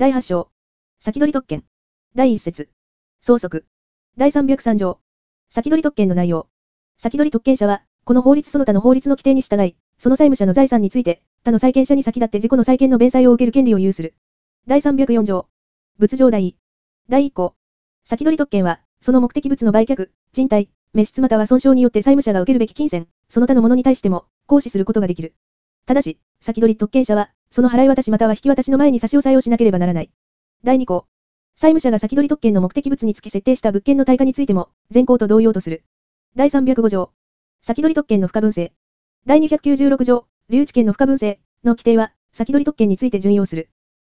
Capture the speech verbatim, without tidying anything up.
だいはち章。先取り特権。だいいち節。相続。だいさんびゃくさん条。先取り特権の内容。先取り特権者は、この法律その他の法律の規定に従い、その債務者の財産について、他の債権者に先立って自己の債権の弁済を受ける権利を有する。だいさんびゃくよん条。物上代位。だいいっ項。先取り特権は、その目的物の売却、賃貸、滅失または損傷によって債務者が受けるべき金銭、その他のものに対しても、行使することができる。ただし、先取り特権者は、その払い渡しまたは引き渡しの前に差し押さえをしなければならない。だいに項。債務者が先取り特権の目的物につき設定した物件の対価についても、前項と同様とする。だいさんびゃくご条。先取り特権の不可分性。だいにひゃくきゅうじゅうろく条、留置権の不可分性の規定は、先取り特権について準用する。